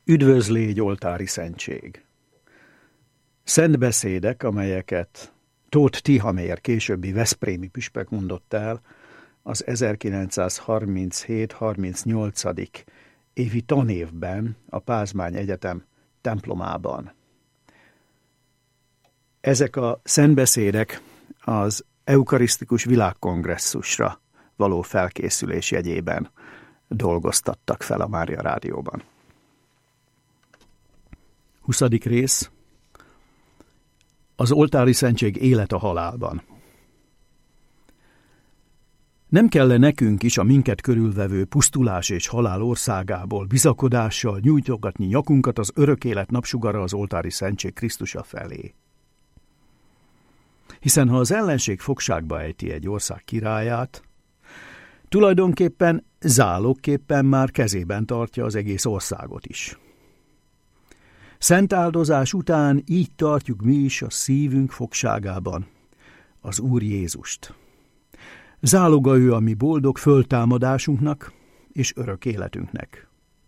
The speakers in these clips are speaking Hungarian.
Üdvözlégy oltári szentség. Szent beszédek, amelyeket Tóth Tihamér későbbi veszprémi püspök mondott el az 1937-38. évi tanévben a Pázmány Egyetem templomában. Ezek a szentbeszédek az eukarisztikus világkongresszusra való felkészülés jegyében dolgoztattak fel a Mária Rádióban. 20. rész. Az oltári szentség élet a halálban. Nem kell nekünk is a minket körülvevő pusztulás és halál országából bizakodással nyújtogatni nyakunkat az örök élet napsugara az oltári szentség Krisztusa felé? Hiszen ha az ellenség fogságba ejti egy ország királyát, tulajdonképpen zálogképpen már kezében tartja az egész országot is. Szent áldozás után így tartjuk mi is a szívünk fogságában az Úr Jézust. Záloga ő a mi boldog föltámadásunknak és örök életünknek.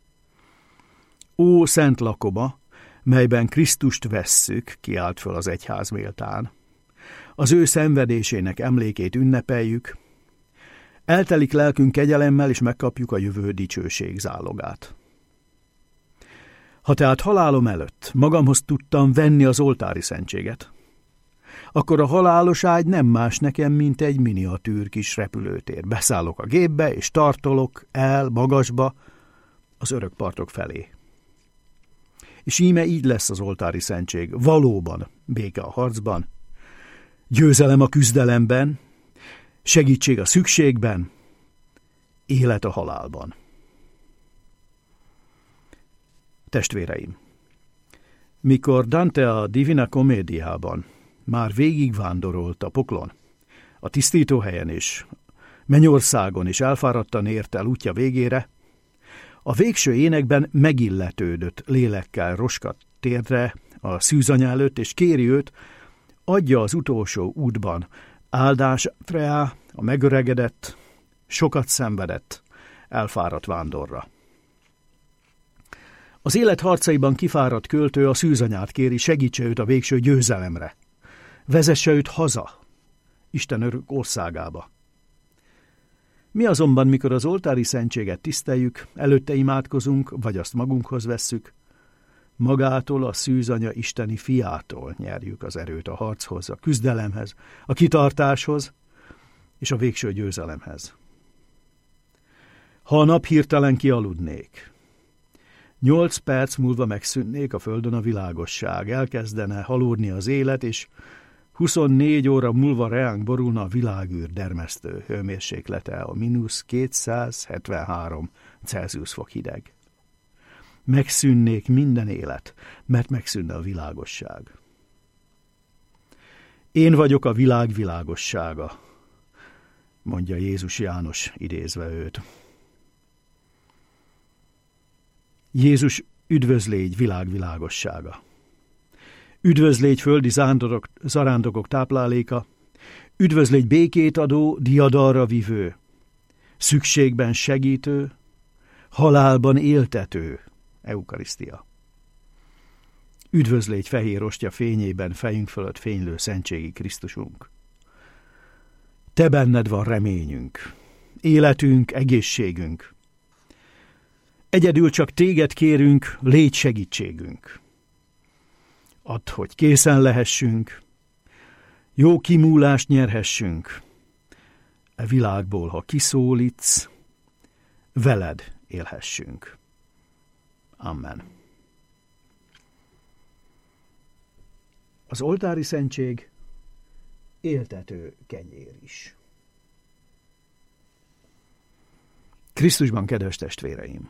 Ó, szent lakoba, melyben Krisztust vesszük, kiált föl az egyház méltán. Az ő szenvedésének emlékét ünnepeljük, eltelik lelkünk kegyelemmel, és megkapjuk a jövő dicsőség zálogát. Ha tehát halálom előtt magamhoz tudtam venni az oltári szentséget, akkor a halálos ágy nem más nekem, mint egy miniatűr kis repülőtér. Beszállok a gépbe, és tartolok el magasba az örök partok felé. És íme így lesz az oltári szentség. Valóban béke a harcban, győzelem a küzdelemben, segítség a szükségben, élet a halálban. Testvéreim, mikor Dante a Divina Comédiában már végigvándorolt a poklon, a tisztítóhelyen és mennyországon, és elfáradtan ért el útja végére, a végső énekben megilletődött lélekkel roskat térdre a szűzanya előtt, és kéri őt, adja az utolsó útban áldását rá a megöregedett, sokat szenvedett, elfáradt vándorra. Az élet harcaiban kifáradt költő a szűzanyát kéri, segítse őt a végső győzelemre. Vezesse őt haza, Isten örök országába. Mi azonban, mikor az oltári szentséget tiszteljük, előtte imádkozunk, vagy azt magunkhoz vesszük, magától, a szűzanya isteni fiától nyerjük az erőt a harchoz, a küzdelemhez, a kitartáshoz és a végső győzelemhez. Ha a nap hirtelen kialudnék, 8 perc múlva megszűnnék a földön a világosság, elkezdene halódni az élet, és 24 óra múlva reánk borulna a világűr dermesztő hőmérséklete, a -273 Celsius fok hideg. Megszűnnék minden élet, mert megszűnne a világosság. Én vagyok a világ világossága, mondja Jézus János idézve őt. Jézus, üdvözlégy világ világossága. Üdvözlégy földi zarándokok tápláléka, üdvözlégy békét adó, diadalra vivő, szükségben segítő, halálban éltető, eukarisztia. Üdvözlégy fehér ostya fényében fejünk fölött fénylő szentségi Krisztusunk. Te benned van reményünk, életünk, egészségünk. Egyedül csak téged kérünk, légy segítségünk. Add, hogy készen lehessünk, jó kimúlást nyerhessünk. E világból, ha kiszólítsz, veled élhessünk. Amen. Az oltári szentség éltető kenyér is. Krisztusban, kedves testvéreim!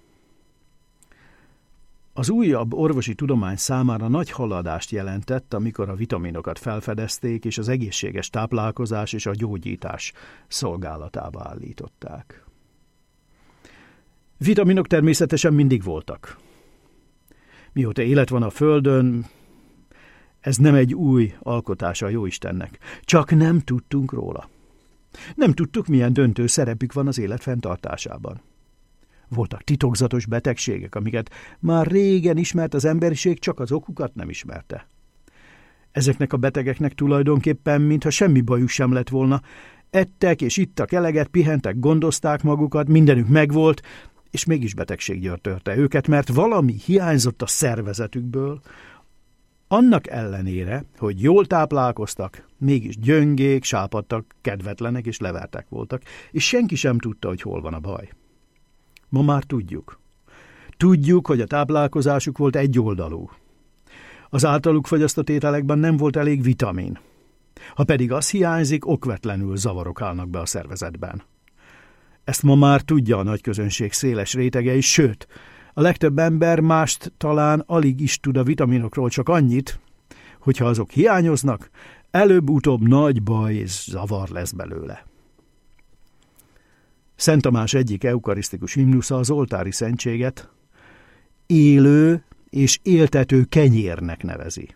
Az újabb orvosi tudomány számára nagy haladást jelentett, amikor a vitaminokat felfedezték, és az egészséges táplálkozás és a gyógyítás szolgálatába állították. Vitaminok természetesen mindig voltak. Mióta élet van a Földön, ez nem egy új alkotása a Jóistennek. Csak nem tudtunk róla. Nem tudtuk, milyen döntő szerepük van az élet fenntartásában. Voltak titokzatos betegségek, amiket már régen ismert az emberiség, csak az okukat nem ismerte. Ezeknek a betegeknek tulajdonképpen, mintha semmi bajuk sem lett volna, ettek és ittak eleget, pihentek, gondozták magukat, mindenük megvolt, és mégis betegség gyötörte őket, mert valami hiányzott a szervezetükből. Annak ellenére, hogy jól táplálkoztak, mégis gyöngék, sápadtak, kedvetlenek és levertek voltak, és senki sem tudta, hogy hol van a baj. Ma már tudjuk. Tudjuk, hogy a táplálkozásuk volt egyoldalú. Az általuk fogyasztott ételekben nem volt elég vitamin. Ha pedig az hiányzik, okvetlenül zavarok állnak be a szervezetben. Ezt ma már tudja a nagyközönség széles rétege is, sőt, a legtöbb ember mást talán alig is tud a vitaminokról, csak annyit, hogyha azok hiányoznak, előbb-utóbb nagy baj és zavar lesz belőle. Szent Tamás egyik eukarisztikus himnusza az oltári szentséget élő és éltető kenyérnek nevezi.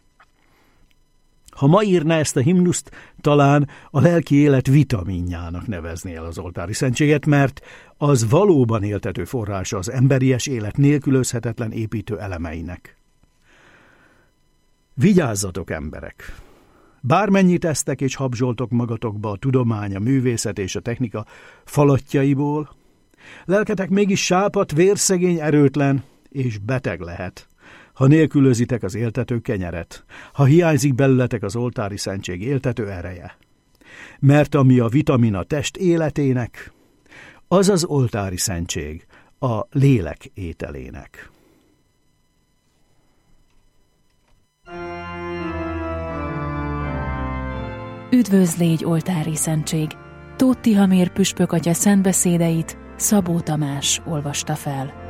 Ha ma írná ezt a himnuszt, talán a lelki élet vitaminjának nevezné el az oltári szentséget, mert az valóban éltető forrása az emberies élet nélkülözhetetlen építő elemeinek. Vigyázzatok, emberek! Bármennyit esztek és habzsoltok magatokba a tudomány, a művészet és a technika falatjaiból, lelketek mégis sápadt, vérszegény, erőtlen és beteg lehet, ha nélkülözitek az éltető kenyeret, ha hiányzik belőletek az oltári szentség éltető ereje. Mert ami a vitamin a test életének, az az oltári szentség a lélek ételének. Üdvözl, légy oltári szentség! Tóth Tihamér püspök atya szentbeszédeit Szabó Tamás olvasta fel.